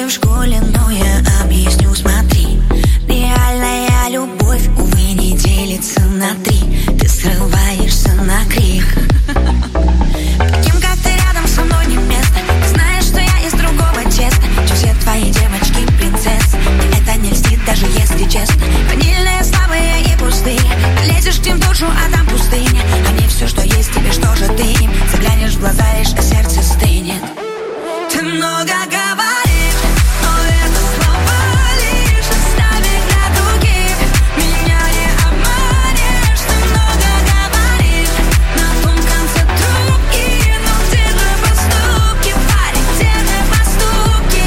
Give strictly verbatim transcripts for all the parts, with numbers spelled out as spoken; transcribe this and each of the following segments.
в школе, но я объясню, смотри. Реальная любовь, увы, не делится на три. Ты срываешься на крик. Таким, как ты, рядом со мной не место. Ты знаешь, что я из другого теста, чем все твои девочки принцессы. Мне это не льстит, даже если честно. Ванильные, слабые и пустые. Лезешь к ним в душу, а там пустыня. Они все, что есть, тебе что же ты им? Заглянешь в глаза, лишь а сердце стынет. Ты много говоришь, но это слова лишь. Оставь для других, меня не обманешь. Ты много говоришь, на том конце трубки, но те же поступки, парень, те же поступки.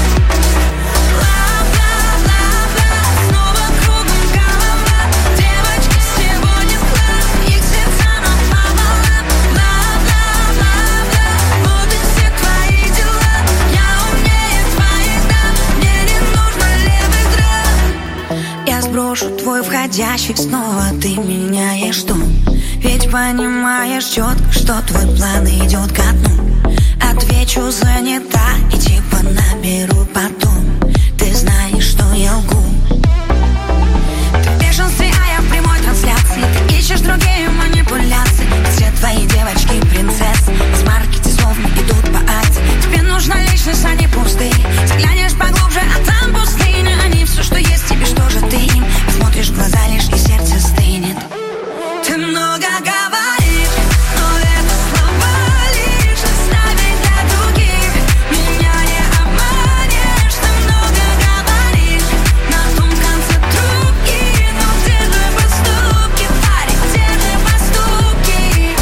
Ла-ла-ла-ла, снова кругом голова. Девочки сегодня в класс, их сердца напополам. Ла-ла-ла-ла, вот и все твои дела. Я умнее твоих дам, мне не нужно левых драм. Я сброшу твой входящий, снова ты меняешь тон. Ведь понимаешь четко, что твой план идет ко дну. Отвечу, занята, и типа наберу потом. Ты знаешь, что я лгу. Ты в бешенстве, а я в прямой трансляции. Ты ищешь другие манипуляции. Все твои девочки принцессы из маркете слов не идут по акции. Тебе нужна личность, а не пустые. Заглянешь поглубже, а там пустыня. Они все, что есть, тебе что же ты им? Смотришь в глаза лишь, и сердце стынет. Ты много говоришь, но это слова лишь. Оставь для других, меня не обманешь. Ты много говоришь, на том конце трубки, но те же поступки, парень, те же поступки.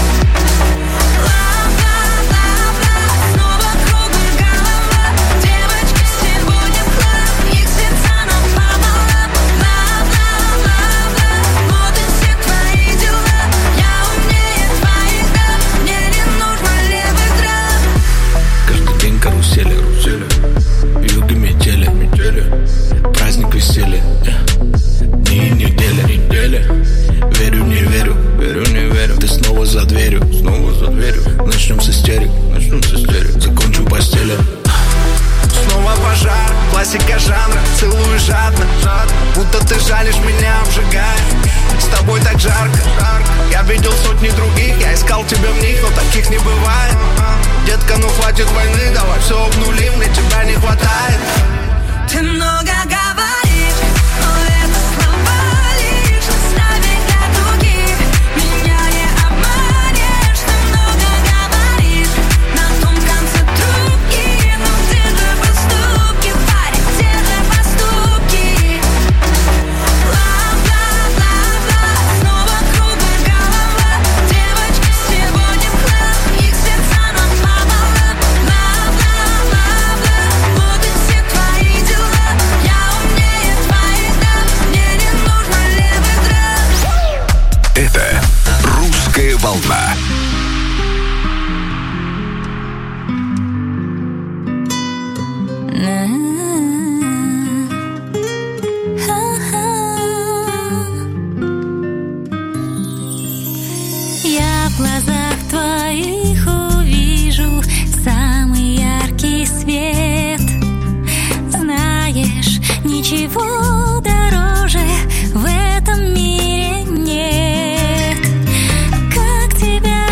Ла-ла-ла-ла, снова кругом голова. Девочки сегодня в класс, их сердца напополам. Ла-ла-ла-ла, вот и все твои дела. Я умнее твоих дам, мне не нужно левых драм. Каждый день карусели, карусели. Юги метели, метели. Праздник веселья, yeah. Дни и недели, недели. Верю, не верю, верю, не верю. Ты снова за дверью, снова за дверью. Начнем с истерик, начнем с истерик. Закончу в постели. Снова пожар, классика жанра. Целую жадно, будто ты жалишь меня, обжигаешь. С тобой так жарко, я видел сотни других. Я искал тебя в них, но таких не бывает. Детка, ну хватит войны, давай все обнулим, мне тебя не хватает. Ты много говоришь, но это слова лишь. Оставь для других, меня не обманешь. Ты много говоришь, на том конце трубки, но те же поступки, парень, те же поступки. Ла-ла-ла-ла, снова кругом голова. Девочки сегодня в класс, их сердца напополам. Ла-ла-ла-ла, вот и все твои дела. Я умнее твоих дам, мне не нужно левых драм. Это «Русская волна». Я в глазах твоих увижу самый яркий свет. Знаешь, ничего дороже в этом мире нет. Как тебя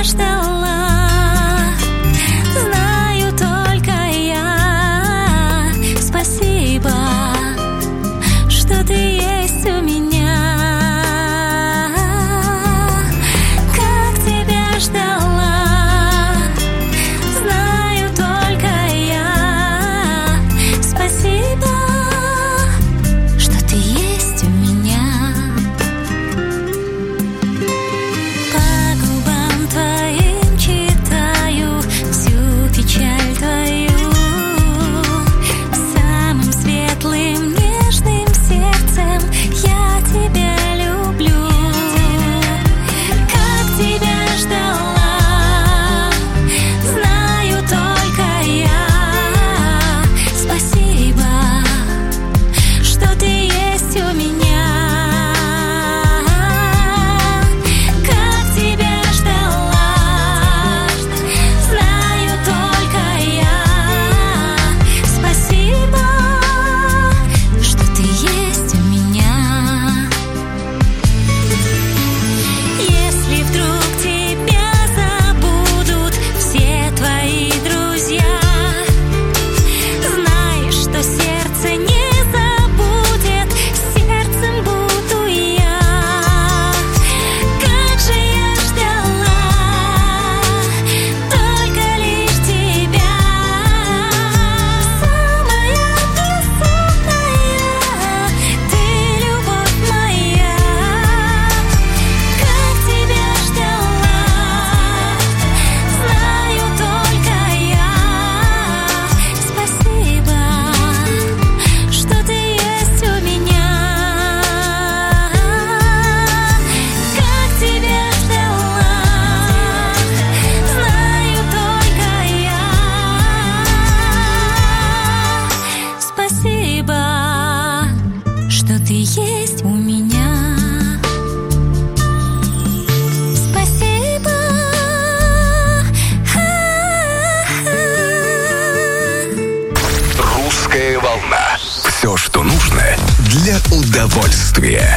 удовольствие.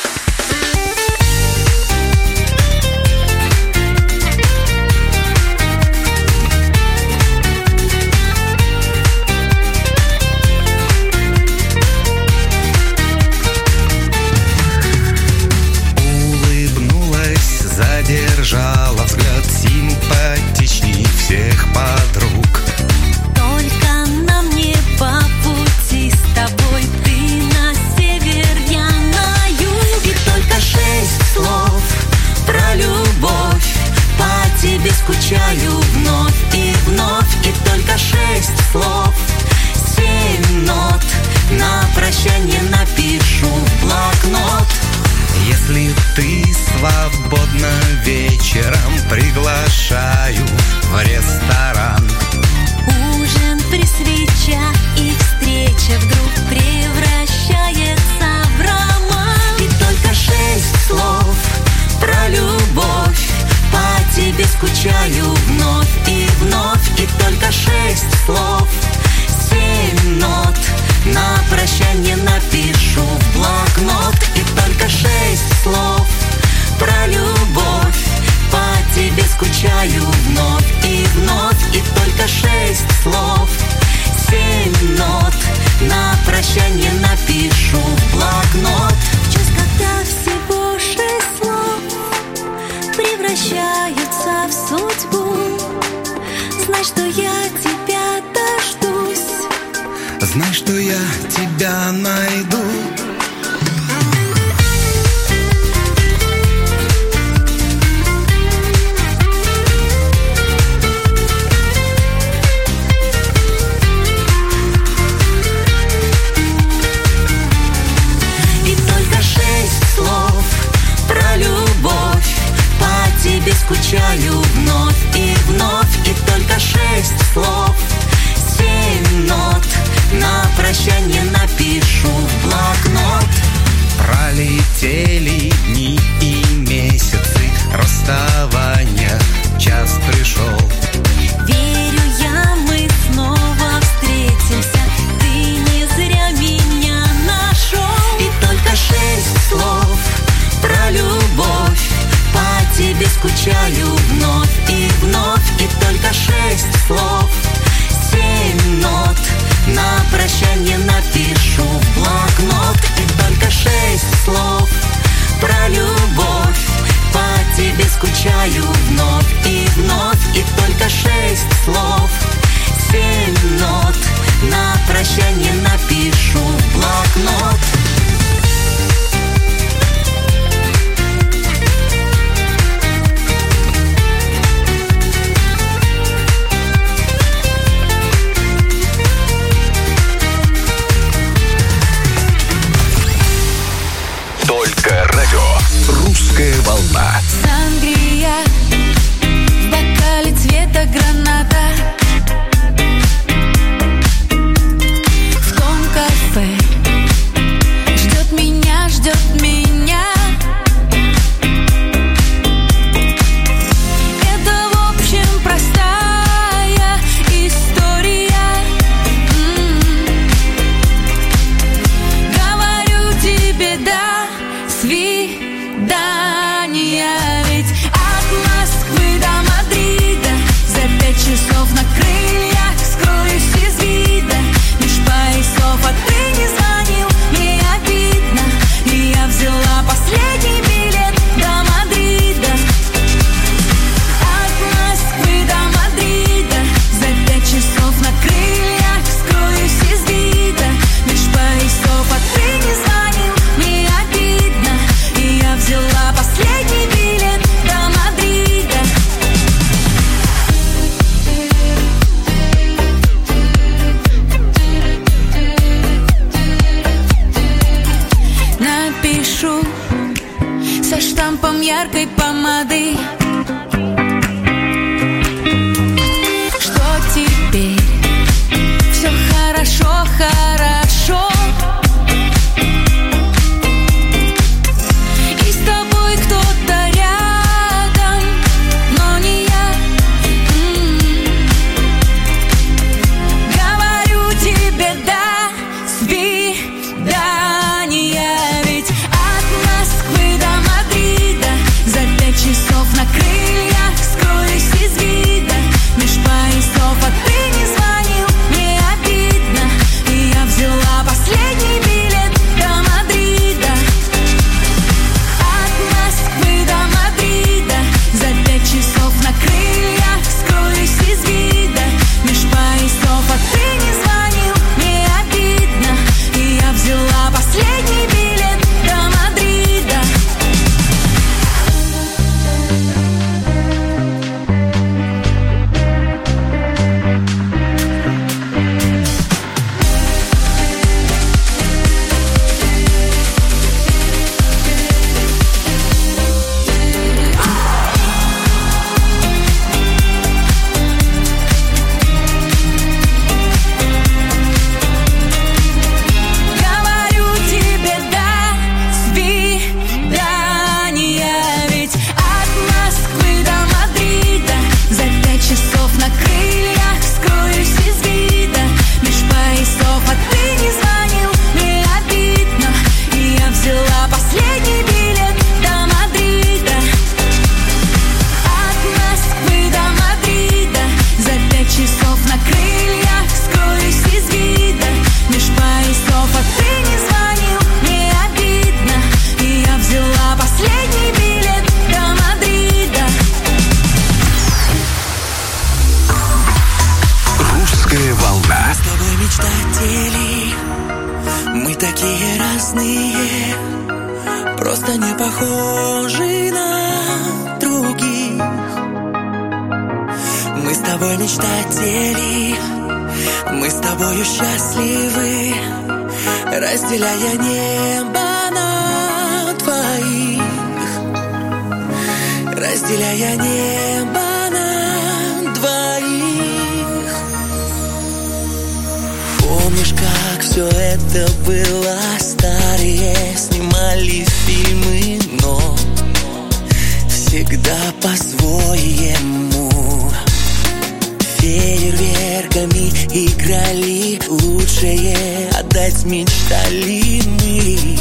Задержала взгляд симпатичней всех подруг. Только нам не по пути с тобой. Ты на север, я на юг. И только шесть слов про любовь. По тебе скучаю вновь и вновь. И только шесть слов, семь нот. На прощание напишу в блокнот. Если ты свободна вечером, приглашаю в ресторан. Ужин при свечах и встреча вдруг превращается в роман. И только шесть слов про любовь. По тебе скучаю вновь и вновь. И только шесть слов, семь нот. На прощание напишу в блокнот. И только шесть слов про любовь. По тебе скучаю вновь и вновь. И только шесть слов, семь нот. На прощание напишу в блокнот. В час, когда всего шесть слов превращаются в судьбу, знай, что я тебя дождусь. Знай, что я тебя найду. И только шесть слов про любовь. По тебе скучаю вновь и вновь. И только шесть слов, семь нот. На прощание напишу в блокнот. Пролетели дни и месяцы расставания, час пришел. Верю я, мы снова встретимся. Ты не зря меня нашел. И только шесть слов про любовь. По тебе скучаю вновь и вновь. И только шесть слов, семь нот. На прощание напишу в блокнот. И только шесть слов про любовь. По тебе скучаю вновь и вновь. И только шесть слов, семь нот. На прощание напишу в блокнот. Только радио. Русская волна. Сангрия в бокале цвета граната. В том кафе ждет меня, ждет меня. Это, в общем, простая история. М-м-м. Говорю тебе да, свидания. Ведь от Москвы до Мадрида за пять часов на крыльях скроюсь из вида. Меж поясов, а ты не звонил, мне обидно. И я взяла последний билет до Мадрида. От Москвы до Мадрида за пять часов на крыльях скроюсь из вида. Меж поясов, а ты не звонил, мне обидно. И я взяла последний билет до Мадрида. Напишу со штампом яркой помады, что теперь все хорошо, хорошо. И с тобой кто-то рядом, но не я. М-м. Говорю тебе да, свидания. Русская волна. Мы с тобой мечтатели, мы такие разные, просто не похожи на других. Мы с тобой мечтатели, мы с тобою счастливы, разделяя небо на двоих, разделяя небо на двоих. Помнишь, как все это было? Старые снимали фильмы, но всегда по-своему. Фейерверками играли, лучшее отдать мечтали мы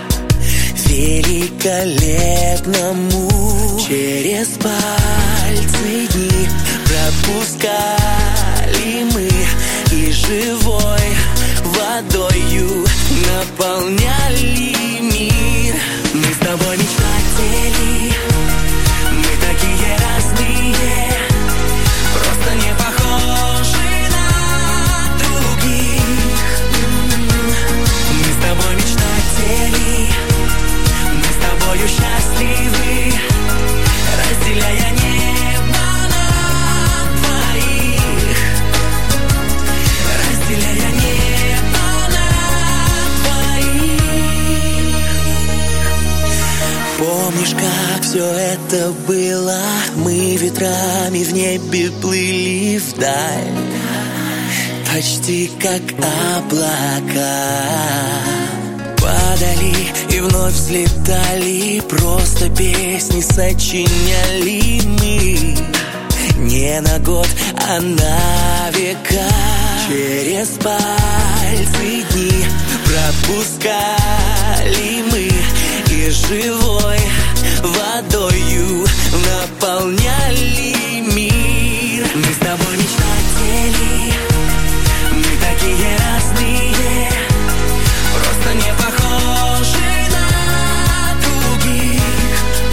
великолепному. Через пальцы дни пропускали мы и живой водою наполняли мир. Мы с тобой мечтатели, мы такие разные, просто не похожи на других. Мы с тобой мечтатели, мы с тобою счастливы, разделяя небо на двоих, разделяя небо на двоих. Помнишь, как все это было? Мы ветрами в небе плыли вдаль, почти как облака. Падали и вновь взлетали, просто песни сочиняли мы. Не на год, а на века. Через пальцы дни пропускали мы и живой водою наполняли мир. Мы с тобой мечтатели, мы такие разные, просто не похожи на других.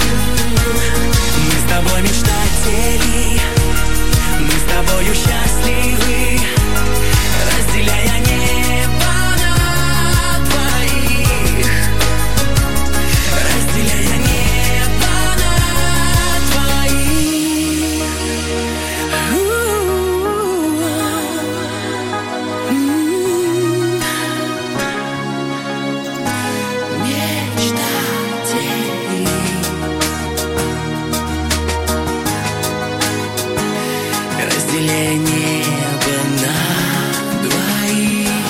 Мы с тобой мечтатели, мы с тобою счастливы, разделяя небо на двоих, разделяя небо на двоих. Мечтатели. Разделяя небо на двоих,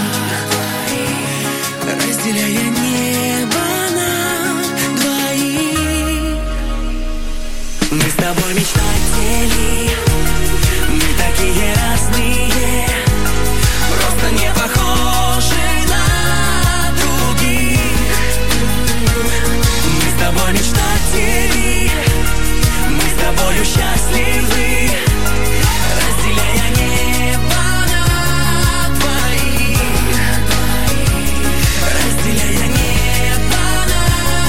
разделяя небо на двоих. Мы с тобой мечтатели, мы такие разные, просто не похожи на других. Мы с тобой мечтатели, мы с тобою счастливы, разделяя небо на двоих, разделяя небо на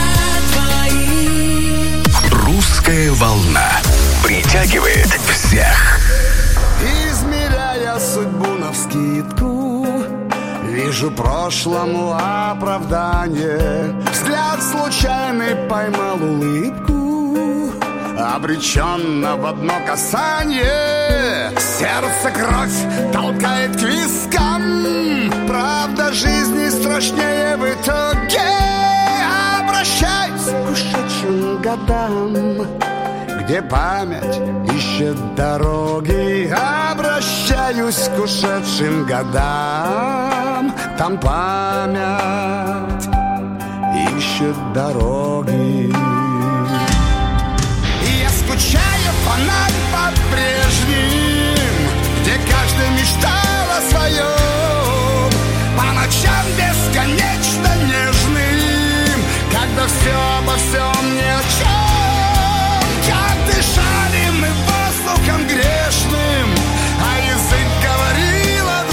двоих. Русская волна притягивает всех. Измеряя судьбу навскидку, вижу прошлому оправдание. Взгляд случайный поймал улыбку, обреченно в одно касание. Сердце кровь толкает к вискам, правда жизни страшнее в итоге. Обращаюсь к ушедшим годам, где память ищет дороги. Обращаюсь к ушедшим годам, там память ищет дороги. Я скучаю по нам, по прежним, где каждый мечтал о своем, по ночам бесконечно нежным, когда все обо всем ни о чем. Как дышали мы воздухом грешным, а язык говорил о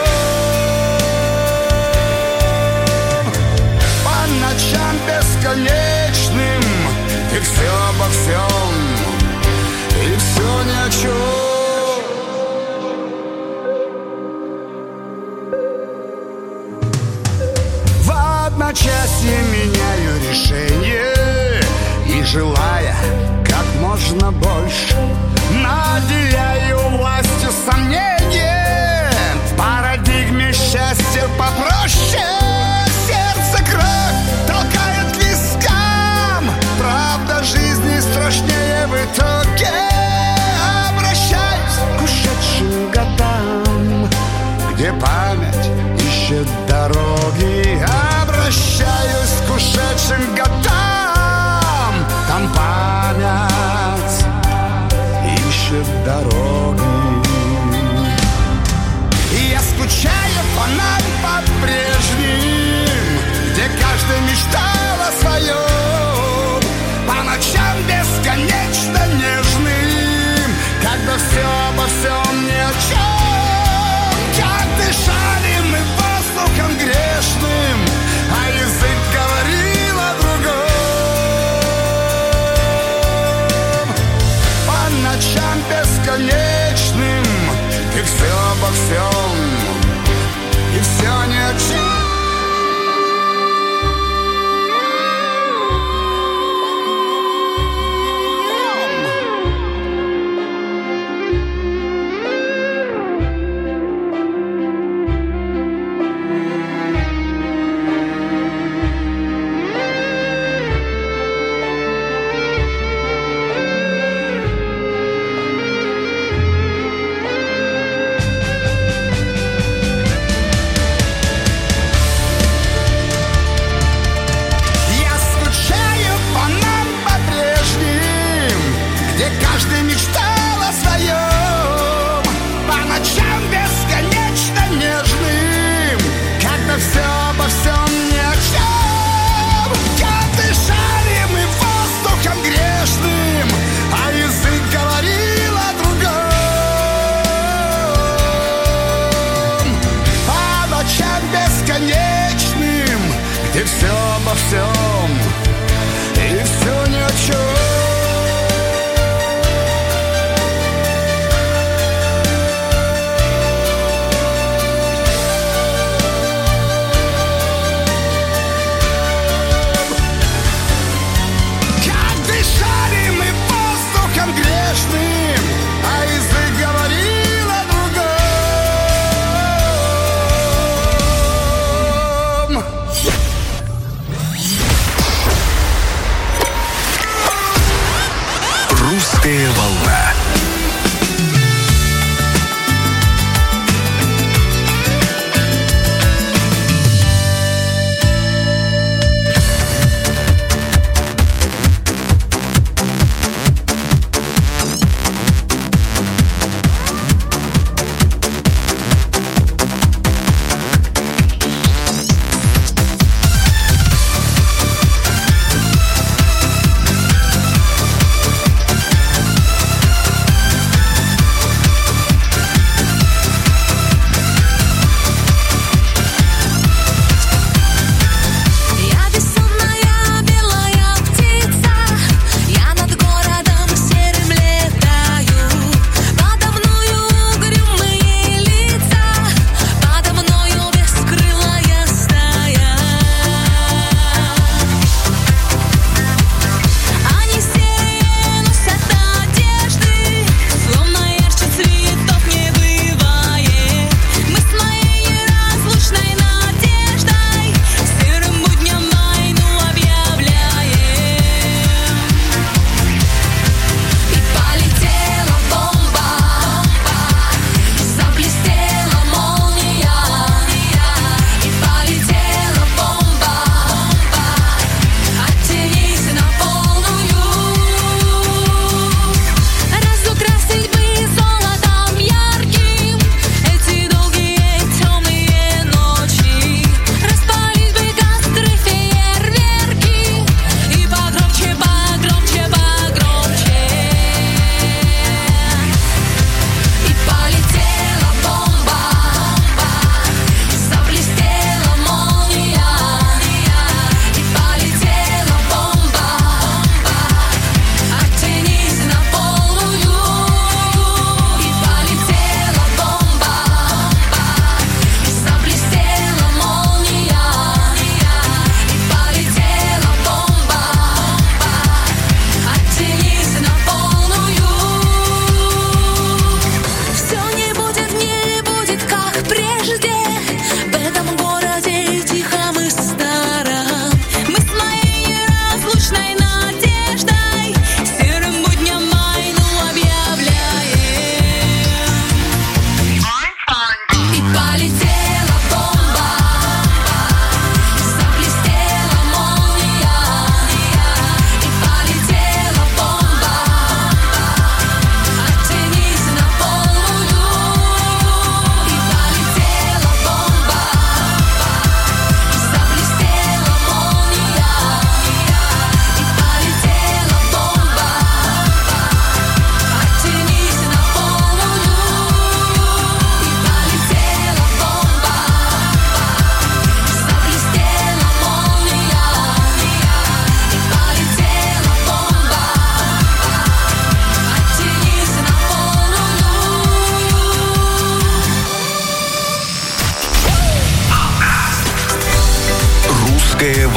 другом. По ночам бесконечным, и все обо всем, и все ни о чем. решение и желая как можно больше, наделяю властью сомнения. В парадигме счастья попроще. Сердце кровь толкает к вискам, правда жизни страшнее в итоге. Обращаюсь к ушедшим годам, где память ищет дороги. Обращаюсь к ушедшим годам, там память ищет дороги. И я скучаю по нам, по прежним, где каждый мечтал о своем, по ночам бесконечно нежным, когда все обо всем ни о чем. Как дышали мы воздухом грешным, а язык говорил о другом. По ночам бесконечным, и все обо всем, и все ни о чем. И все обо всем, и все ни о чем. Как дышали мы воздухом грешным, а язык говорил о другом.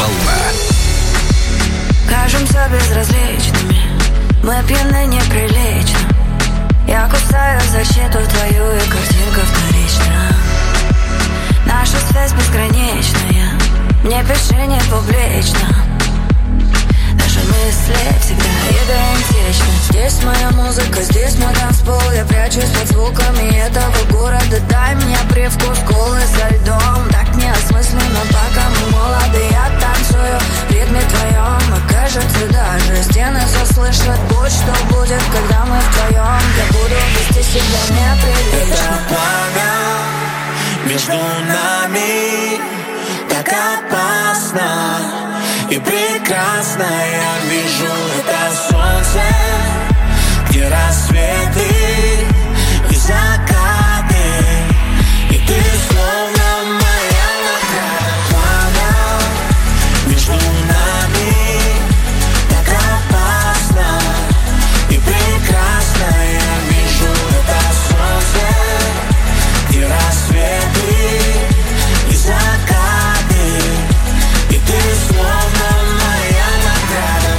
волна. Кажемся безразличными, мы пьяны неприлично. Я кусаю защиту твою, и картинка вторична. Наша связь безграничная, не пиши не публично. Наши мысли всегда идентичны. Здесь моя музыка, здесь мой танцпол. Я прячусь под звуками этого города. Дай мне привкус колы со льдом. Так неосмысленно, пока мы молоды. Я танцую в ритме твоем. И кажется, даже стены заслышат. Будь что будет, когда мы вдвоем. Я буду вести себя неприлично. Это пламя между нами так опасно и прекрасно. Я вижу это солнце, где рассветы и закаты, и ты словно моя награда. Пламя между нами так опасно и прекрасно. Я вижу это солнце, где рассветы и закаты, и ты словно моя награда.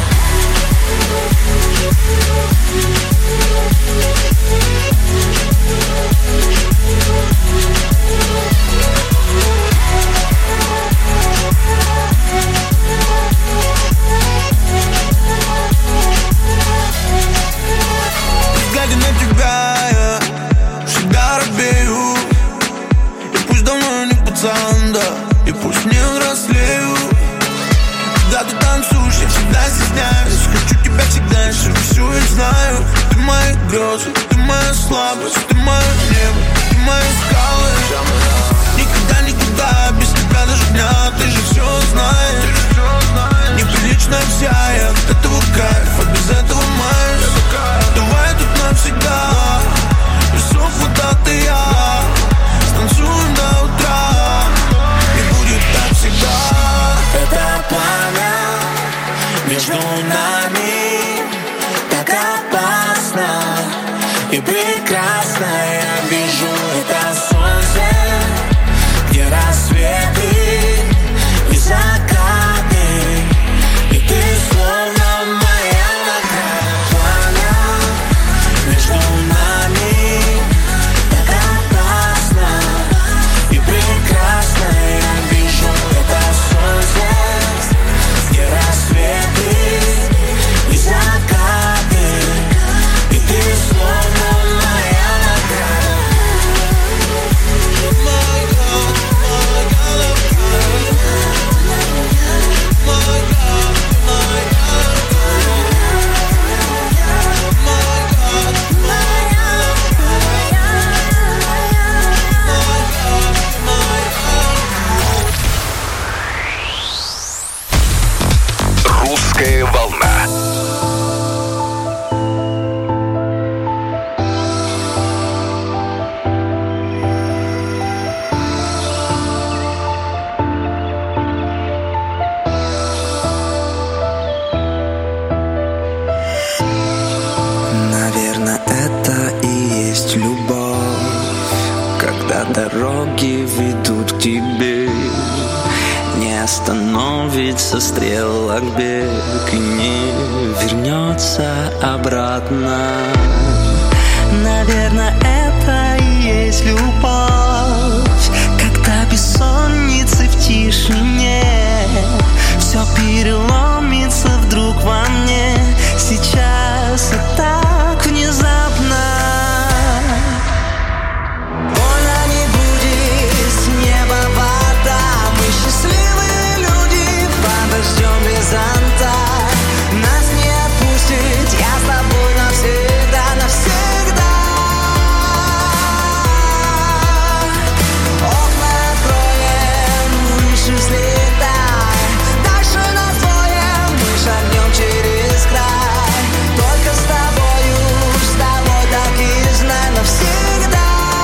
Глядя на тебя, я всегда робею. И пусть давно не пацан, да, и пусть не взрослею. Когда ты танцуешь, я всегда стесняюсь. Хочу тебя всегда, еще всю и знаю. Ты мои грезы, ты моя слабость, ты мое небо, ты мои скалы. Никогда, никуда без тебя даже дня. Ты же все знаешь. Неприличная вся, я от этого кайф, а без этого майс. Давай тут навсегда, весов вода ты я. Станцуем до утра, и будет так всегда. Это пламя между нами так опасно и прекрасно. Я вижу это солнце, где рассветы и закаты, и ты словно моя награда. Пламя между нами так опасно и прекрасно. Я вижу это солнце, где рассветы и закаты, и ты словно моя награда. Русская волна. Наверное, это и есть любовь, когда дороги ведут к тебе. Не остановится стрелок бег и не вернется обратно. Наверное, это и есть любовь, когда бессонницы в тишине все переломится вдруг во мне. Сейчас и так внезапно. Больно не будет, с неба вода. Мы счастливые люди, подождем без зонта. Нас не отпустит, я с тобой навсегда, навсегда. Окна откроем, выше взлетай. Дальше нас двое, мы шагнем через край. Только с тобою, с тобой так и знай навсегда.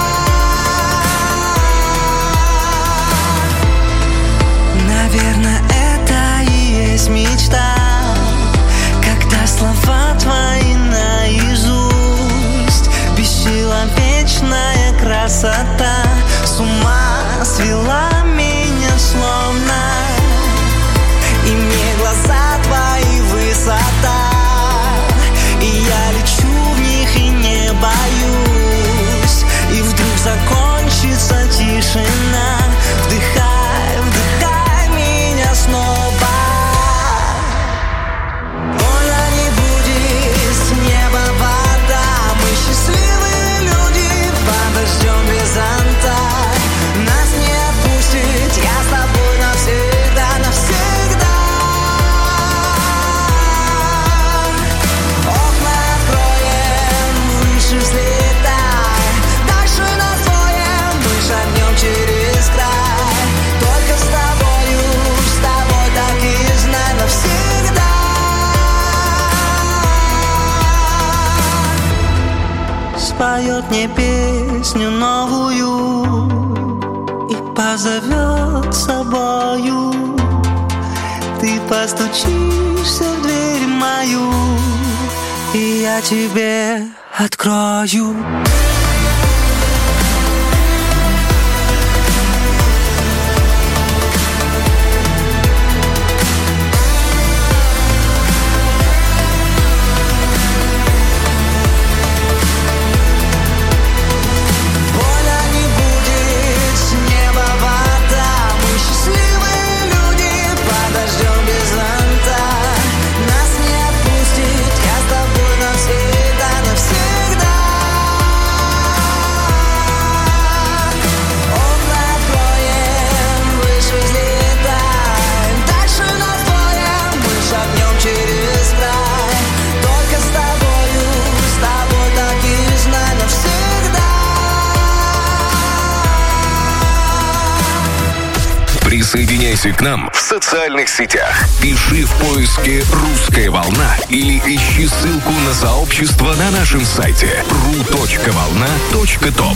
Наверное, это и есть мечта, когда слова твои наизусть. Бесчеловечная красота с ума свела меня словно. мне песню новую и позовет с собою. Ты постучишься в дверь мою, и я тебе открою. Присоединяйся к нам в социальных сетях. Пиши в поиске «Русская волна» или ищи ссылку на сообщество на нашем сайте ру точка волна точка топ.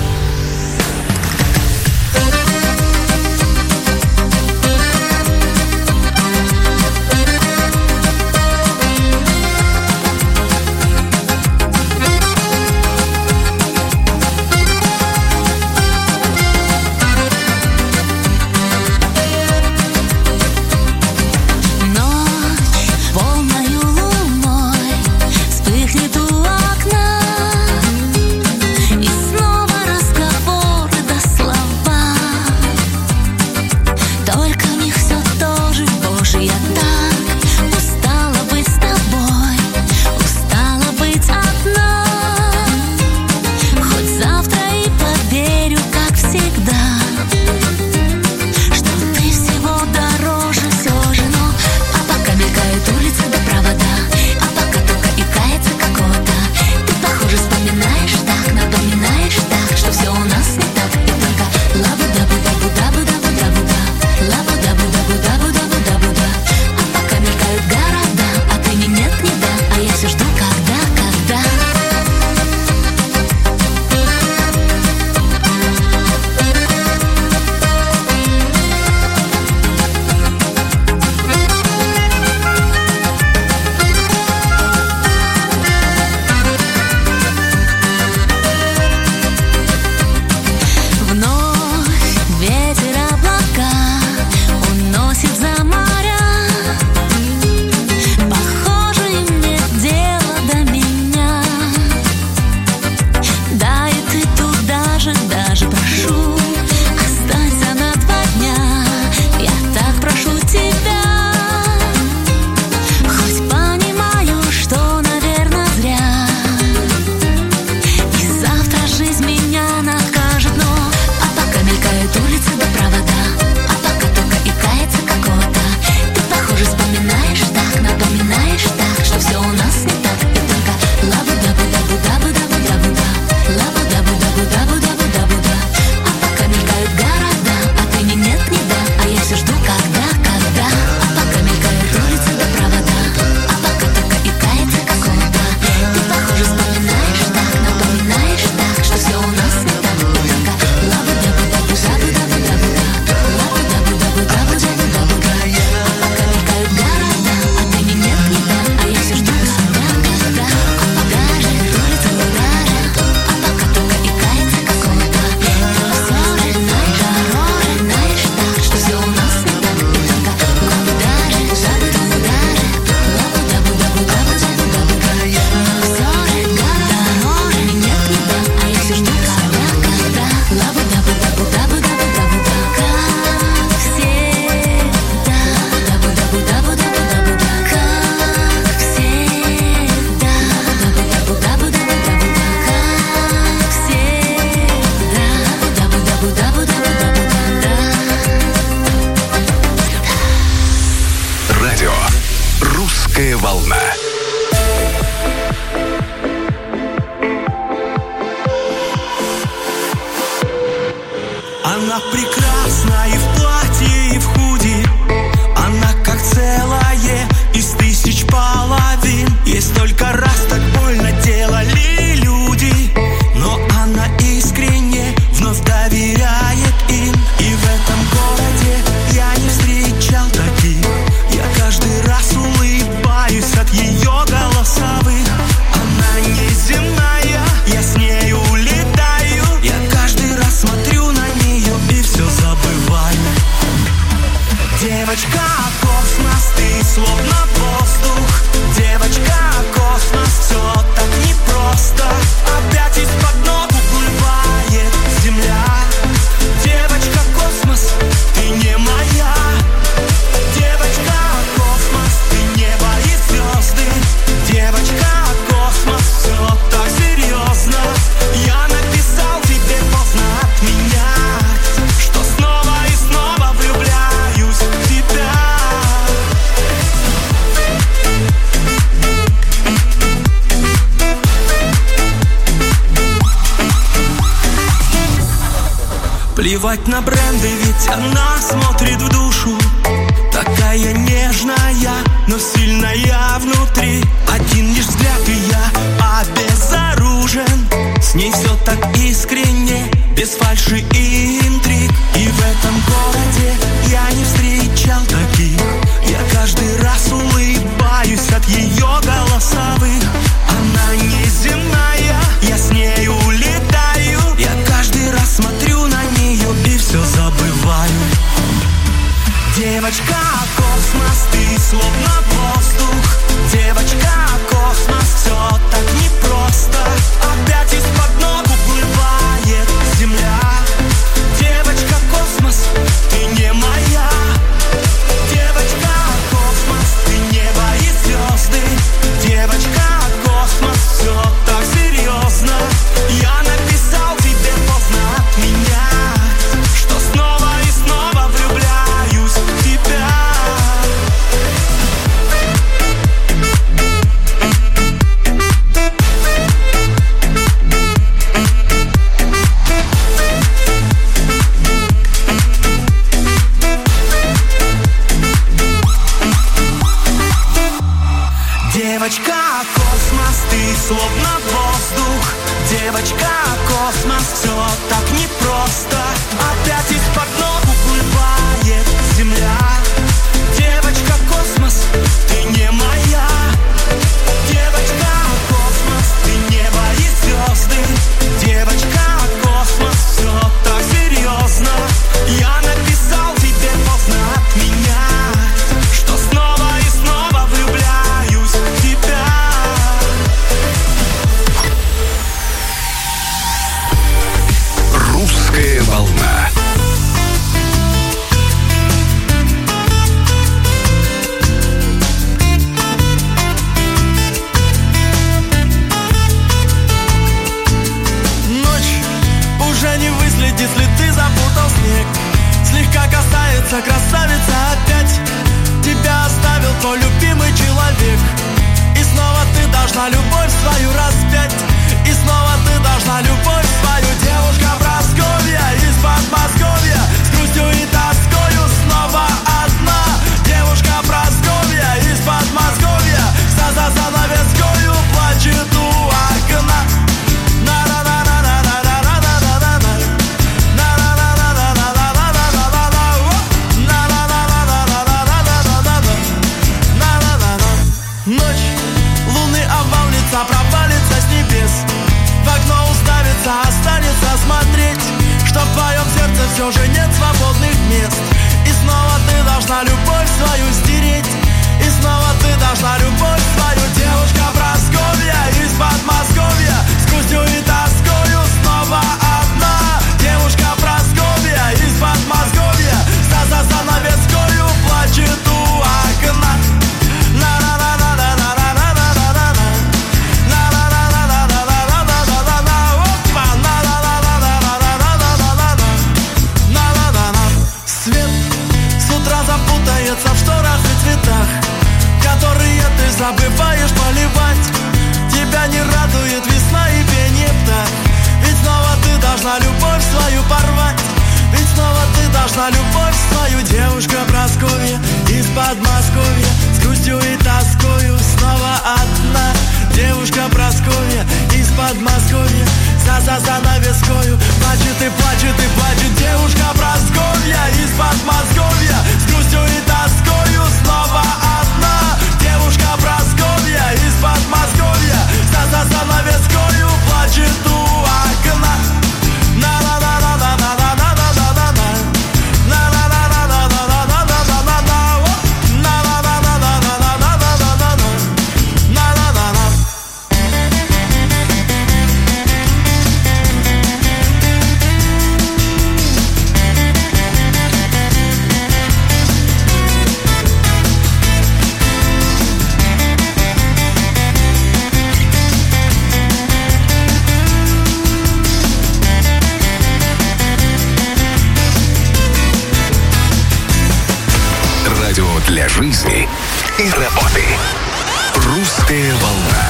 Она прекрасна и в платье, и в худи. Она как целое из тысяч половин. Есть только раз так больно делали люди, но она Девочка, космос, ты словно воздух. Девочка, космос, все так непросто. Опять из-под ног уплывает земля. Девочка, космос, ты не моя. Девочка, космос, ты небо и звезды. Девочка, космос, все так серьезно. Я написал тебе поздно от меня, что снова и снова влюбляюсь в тебя. Плевать на бренды, ведь она смотрит в душу. Такая нежная, но сильная внутри. Один лишь взгляд, и я обезоружен. С ней все так искренне, без фальши и интриг. И в этом городе я не встречал таких. Я каждый раз улыбаюсь от ее голосовых. Она неземная, я с ней улетаю. Я каждый раз смотрю на нее и все забываю. Девочка, космос, ты словно воздух. Девочка, космос, все так непросто. Опять из-под ног уплывает земля. Девочка, космос, ты не моя. Девочка, космос, ты небо и звезды. Девочка, космос, все так серьезно. Я написал тебе поздно от меня, что снова и снова влюбляюсь в тебя. Девочка, космос, ты словно воздух. Девочка, космос, все так непросто. Опять из-под ног уплывает земля. Девочка, космос, ты не моя. Девочка, космос, ты небо и звезды. Девочка, космос, все так серьезно. Я написал тебе поздно от меня, что снова и снова влюбляюсь в тебя. Русская волна. Ночь уже не выследит, если ты запутал снег. Слегка касается красавица опять. Тебя оставил твой любимый человек. И снова ты должна любовь свою распять. И снова ты должна любовь свою. Девушка Прасковья из Подмосковья, с грустью и тоскою снова одна. Девушка Прасковья из Подмосковья, за за занавескою плачет у окна. Ночь, луны обвалится, провалится с небес. В окно уставится, останется смотреть, что в твоем сердце все же нет свободных мест. И снова ты должна любовь свою стереть. И снова ты должна любовь свою. Девушка Прасковья из Подмосковья, с грустью и тоскою снова одна. Девушка Прасковья из Подмосковья, за за занавескою плачет у окна. В шторах и цветах, которые ты забываешь поливать. Тебя не радует весна и пение птах. Ведь снова ты должна любовь свою порвать. Ведь снова ты должна любовь свою. Девушка Прасковья из Подмосковья, с грустью и тоскою снова одна. Девушка Прасковья из Подмосковья, за за занавескою плачет и плачет и плачет. Девушка Прасковья из Подмосковья, с грустью и тоскою снова одна. Девушка Прасковья из Подмосковья, за за занавескою плачет у окна. На-на-на-на-на-на-на-на-на-на-на. На-на-на-на-на-на-на-на-на-на. для жизни и работы. «Русская волна».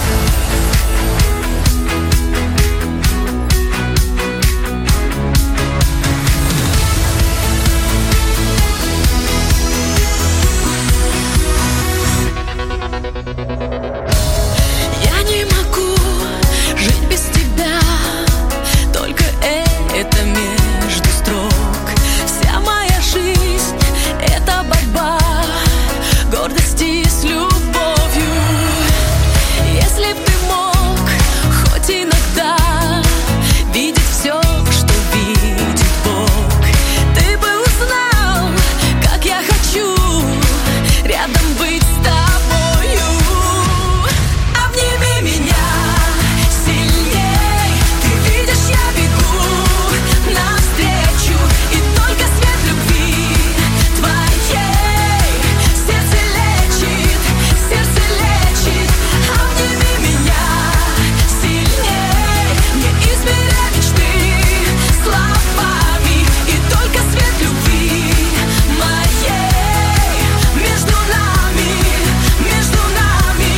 Я не могу жить без тебя, только это между строк. Вся моя жизнь — это борьба гордости с любовью. Если б ты мог хоть иногда видеть все, что видит Бог, ты бы узнал, как я хочу рядом быть с тобою. Обними меня сильней, ты видишь, я бегу навстречу, и только свет любви твоей сердце лечит, сердце лечит. Обними меня сильней, не измеряй мечты словами, и только свет любви моей между нами, между нами.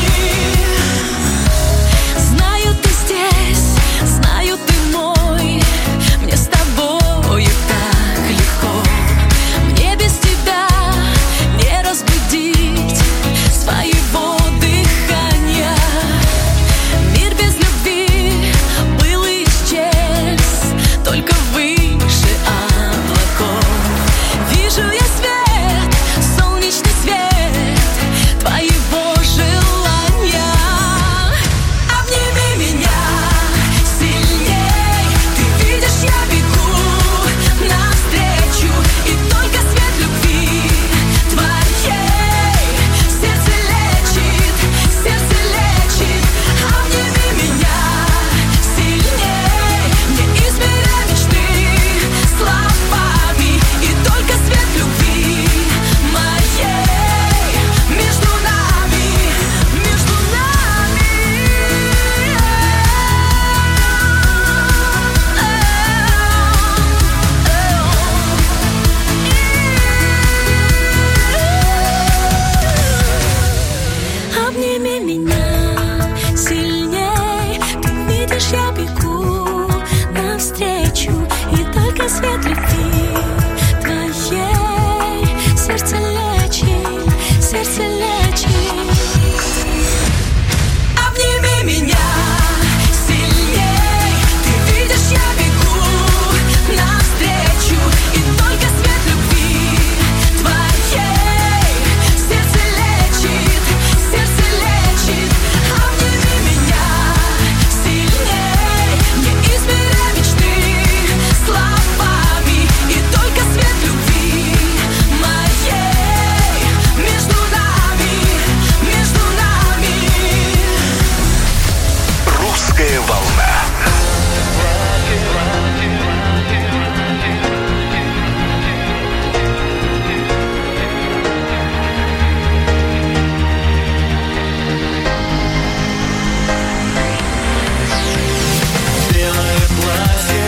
Знаю, ты здесь, знаю, ты мой, мне с тобою так легко. Мне без тебя не разбудить своего дыхания. Мир без любви был и исчез, только выше облаков. Вижу я свет, солнечный свет твоего желания. Обними меня сильней, ты видишь, я бегу навстречу, и только свет любви твоей сердце лечит, сердце лечит. Обними меня сильней, не измеряй мечты словами, и только свет любви моей между нами, между нами. Обними меня сильней, ты видишь, я бегу навстречу, и только свет любви твоей сердце лечит, сердце лечит. Обними меня сильней, ты видишь, я бегу навстречу, и только свет любви твоей сердце лечит, сердце лечит. Обними меня сильней, не измеряй мечты словами, и только свет любви моей между нами, между нами. «Русская волна». Белое платье,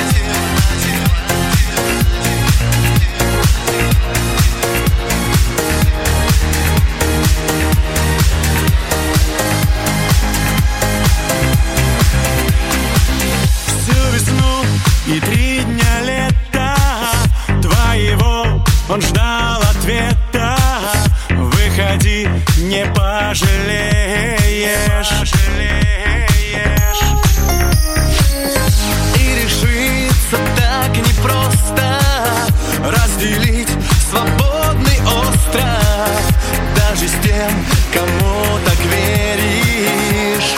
всю весну и три дня лета твоего он ждал ответа. Выходи, не пожалеешь. И решиться так непросто разделить свободный остров даже с тем, кому так веришь.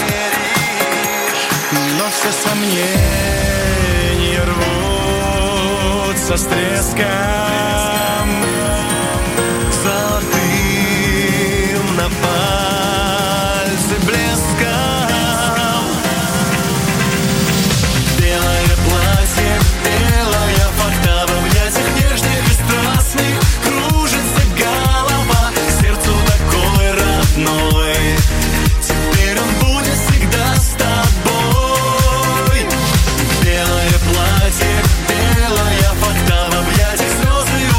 Но все сомнения рвутся с треском, золотым на пальце блеском. Белое платье, белая фата в объятиях нежных и страстных, кружится голова, сердцу такой родной. Теперь он будет всегда с тобой. Белое платье, белая фата в объятиях, слезы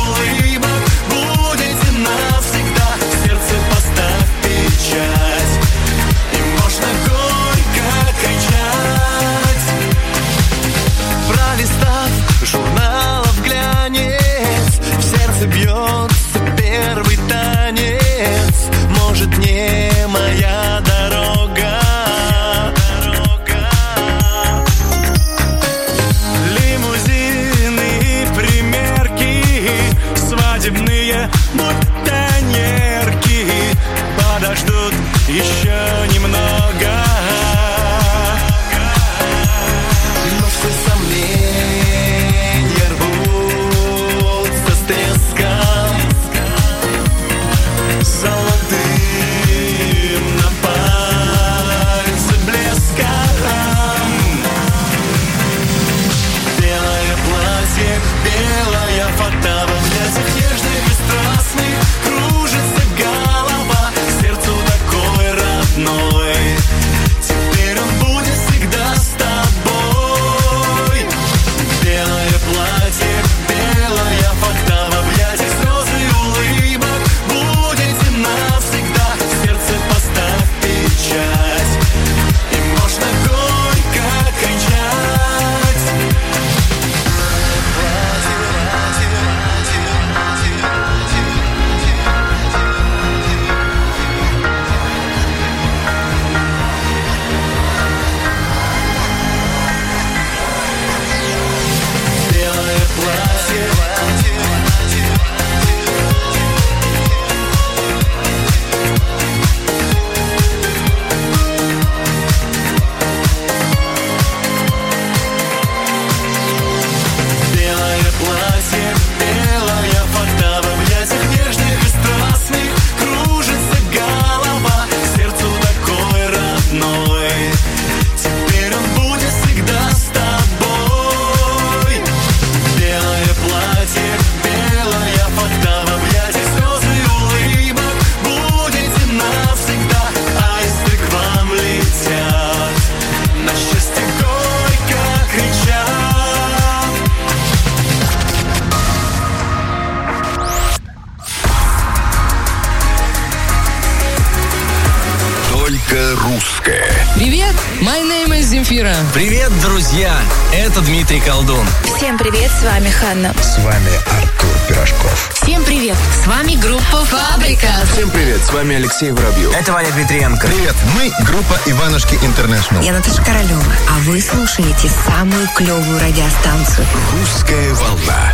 эфира. Привет, друзья! Это Дмитрий Колдун. Всем привет, с вами Ханна. С вами Артур Пирожков. Всем привет, с вами группа «Фабрика». Всем привет, с вами Алексей Воробьев. Это Ваня Дмитриенко. Привет, мы группа Иванушки Интернешнл. Я Наташа Королева, а вы слушаете самую клевую радиостанцию. «Русская волна».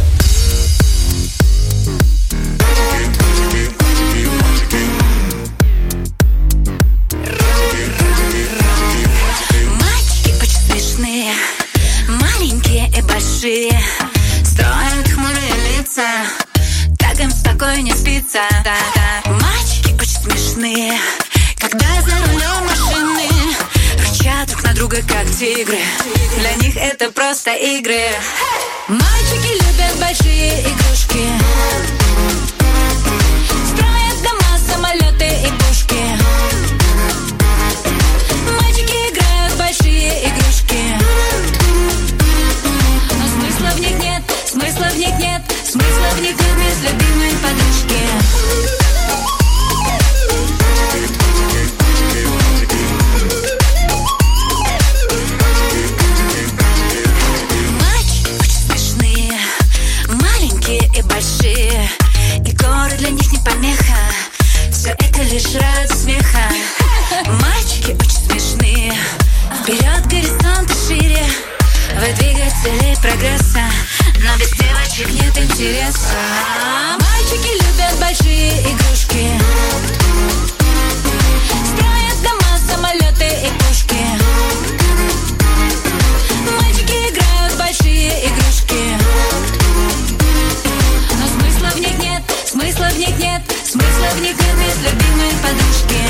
Маленькие и большие строят хмурые лица, так им спокойнее спится. Да-да. Мальчики очень смешные, когда за рулем машины рычат друг на друга, как тигры. Для них это просто игры. Мальчики любят большие игрушки, строят дома, самолеты и пушки. Мальчики играют в большие игрушки, смысла в них нет, смысла в них нет, смысла в них нет без любимой подружки. Мальчики очень смешные, маленькие и большие, и горы для них не помеха, все это лишь ради смеха. Мальчики очень смешные, вперед горизонты шире, вы двигатели прогресса, но без девочек нет интереса. Мальчики любят большие игрушки, строят дома, самолеты и пушки. Мальчики играют в большие игрушки, но смысла в них нет, смысла в них нет, смысла в них нет без любимой подружки.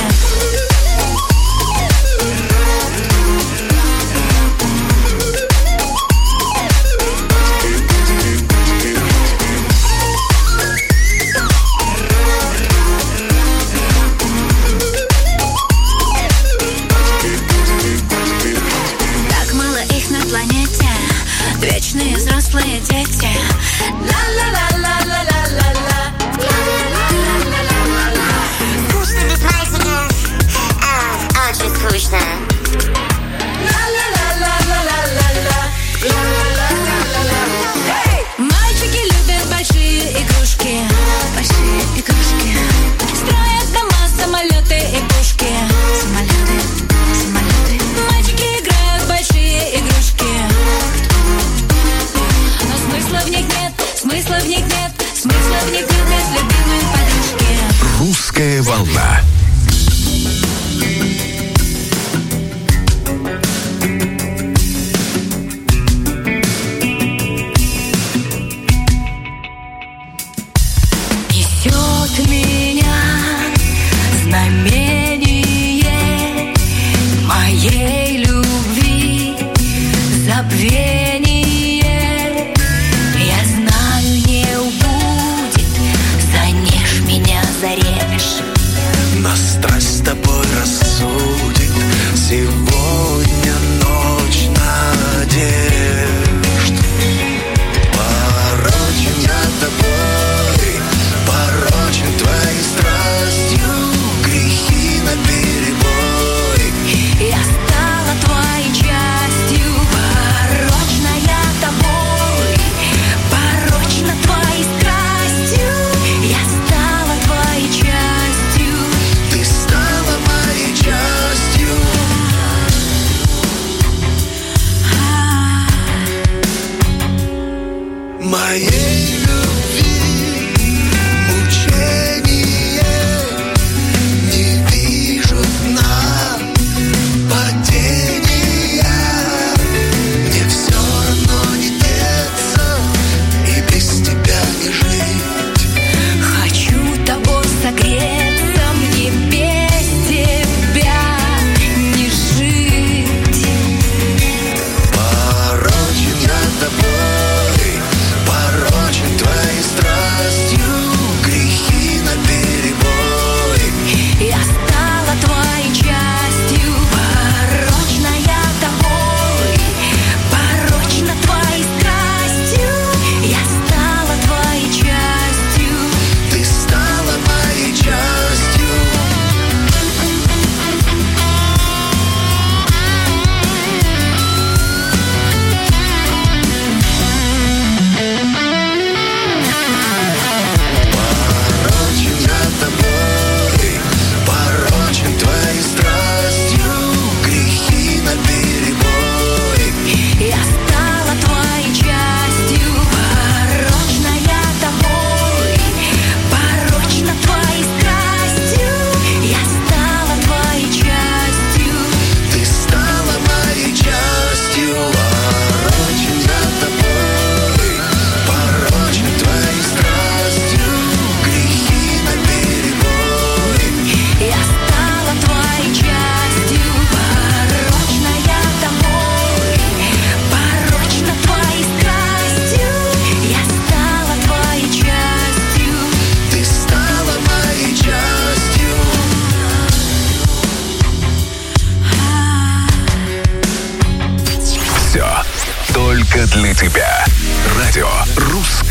Вечные взрослые дети. Ла-ла-ла-ла-ла-ла-ла-ла. Скучно без мальчика, а, очень скучно. Мальчики любят большие игрушки, большие игрушки, строят дома, самолеты и пушки. Самолеты, самолеты. Мальчики играют в большие игрушки, но смысла в них нет, смысла в них нет, смысла в них нет без любимой подружки. «Русская волна». Несет меня знамение моей любви, забвение. Я знаю, не убудет, занешь меня, зарежь. Но страсть с тобой рассудит сегодня ночь надежд. Порочен я тобой, порочен твоей страстью, грехи наперебой. Я стала твоей частью, порочна я тобой, порочна твоей страстью. Я стала твоей частью, ты стала моей частью. Моей любви мучение, не вижу дна падения. Мне все равно не деться и без тебя не жить. хочу тобой согреться, мне без тебя не жить. Порочен я тобой, порочен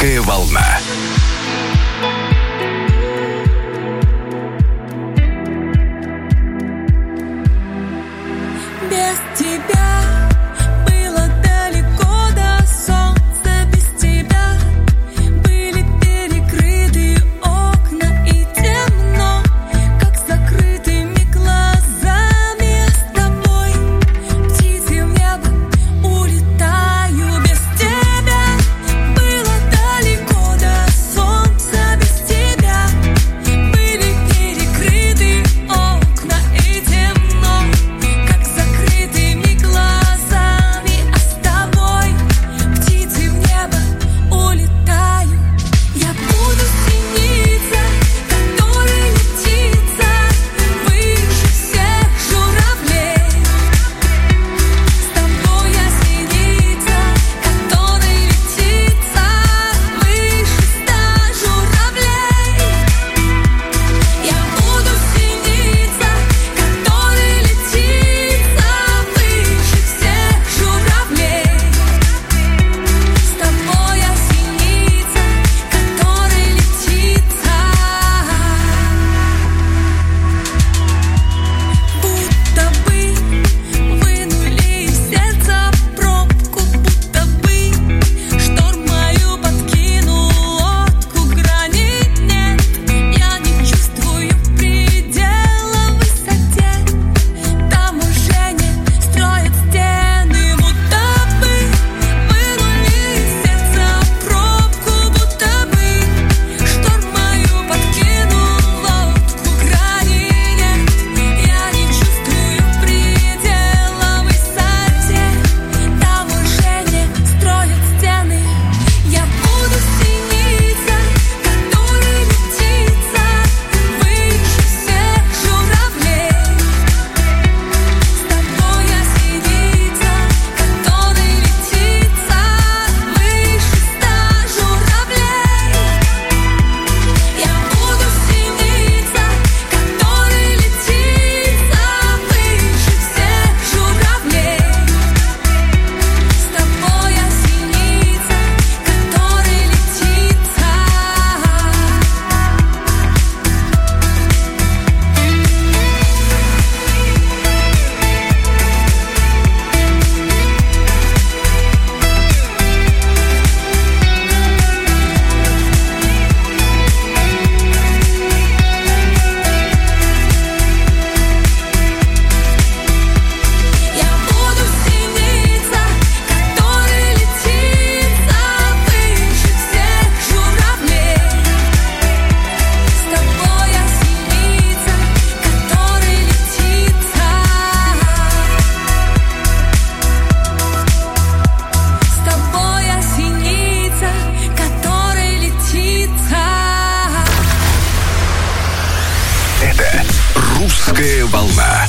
«Русская волна». Без тебя было далеко до солнца, без тебя были перекрыты окна и темно, как закрытыми глазами с тобой. Птицы в небо улетаю, без тебя было далеко до солнца, без тебя были перекрыты окна и темно, как закрытыми глазами, а с тобой птицы в небо улетаю. Я буду синица, которая летится выше всех журавлей. С тобой я синица, которая летится выше ста журавлей. Я буду синица, которая летится выше всех журавлей. С тобой я синица, которая летится. Будто бы вынули из сердца пробку, будто бы шторм мою подкинул лодку, грани нет, я не чувствую предела высоте. Там уже не строят стены, будто бы вынули из сердца пробку, будто бы шторм мою подкинул лодку, грани нет, я не чувствую предела высоте. Там уже не строят стены. Я буду синица, которая летится выше всех журавлей. С тобой я синица, которая летится выше ста журавлей. Я буду синица, которая летится выше всех журавлей. С тобой я синица, которая летится. Я буду синица, которая летится выше всех журавлей. С тобой я синица, которая летится. С тобой я синица, которая летится. Это «Русская волна».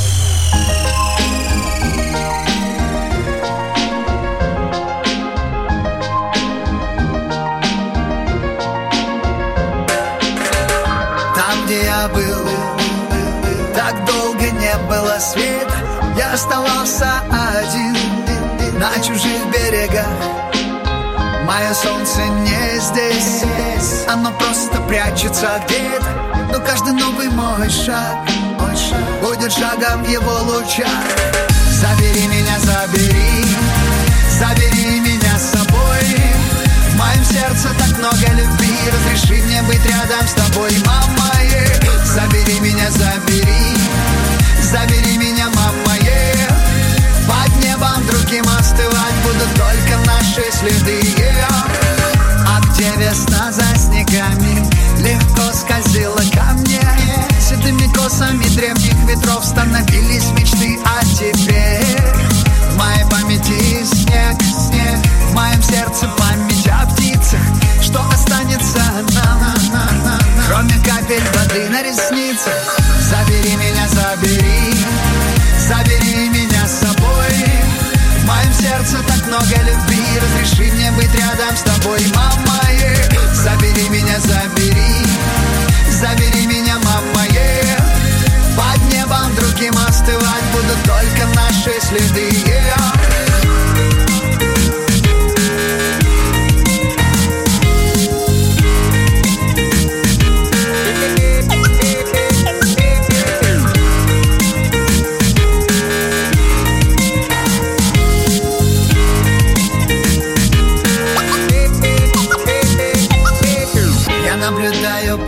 Там, где я был, так долго не было света. Я оставался один на чужих берегах. Мое солнце не здесь, оно просто прячется где-то. Но каждый новый мой шаг будет шагом в его лучах. Забери меня, забери, забери меня с собой. В моем сердце так много любви, разреши мне быть рядом с тобой, мама. е. Забери меня, забери, забери меня, мама. е. Под небом другим остывать будут только наши следы. е. А где весна за снегами легко скользила ко мне, седыми косами древних ветров становились мечты о тебе. В моей памяти снег, снег, в моем сердце память о птицах. Что останется нам, кроме капель воды на ресницах? Забери меня, забери, забери меня с собой. В моем сердце так много любви, разреши мне быть рядом с тобой, мама. е. Забери меня, забери, забери меня, мама. е. Под небом другим остывать будут только наши следы. е. наблюдаю